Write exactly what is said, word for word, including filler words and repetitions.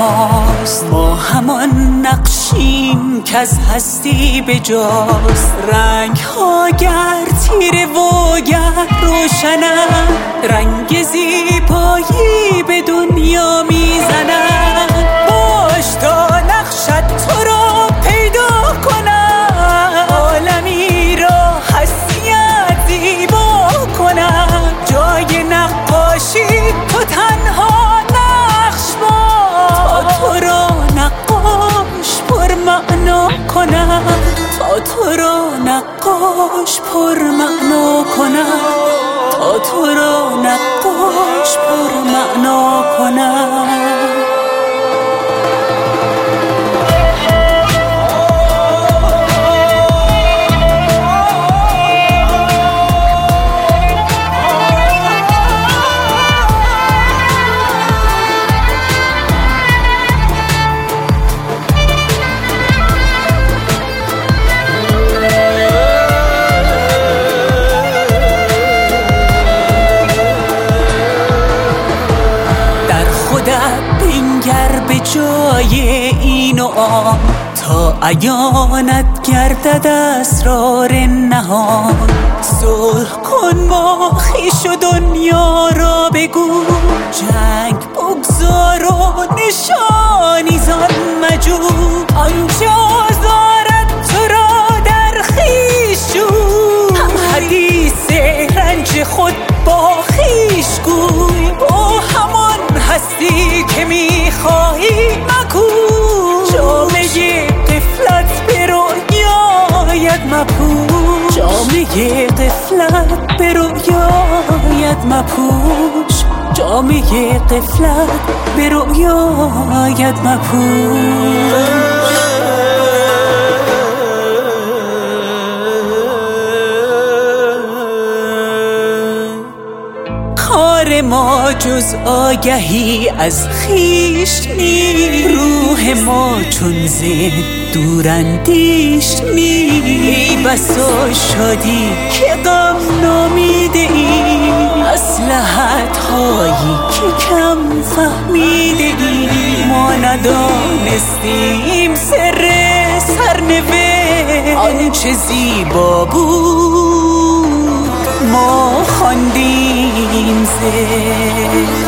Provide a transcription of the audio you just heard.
ماست، ما همان نقشیم که از هستی بجاست. رنگ ها گر تیره و گر روشنند، رنگ زیبایی به دنیا میزنند. باش تا نقشت تو را پیدا کنم، عالمی را هستیت زیبا کنم. جای نقاشی تو تنها نقش باش، تا تو را نقاش پر معنا کنم. تا تو را نقاش پر معنا کنم. تا تو را نقاش پر معنا کنم. بنگر به جای این و آن، تا عیانت گردد اسرار نهان. صلح کن با خویش و دنیا را بگو، جنگ بگذار و نشانی زان مجو. آنچه آزارد تو را در خویش جو، هم حدیث رنج خود با خویش گوی. با همان هستی که میخواهی مکو، جامعه غفلت به رویایت مپوش. جامعه غفلت به رویایت مپوش. جامعه غفلت به رویایت مپوش. کار ما جز آگهی از خویش نیست، روح ما چون ذهن دوراندیش نیست. ای بسا شادی که غم نامیده ای، مصلحت هایی که کم فهمیده ای. ما ندانستیم سر سرنوشت، آنچه زیبا بود ما خواندیم ز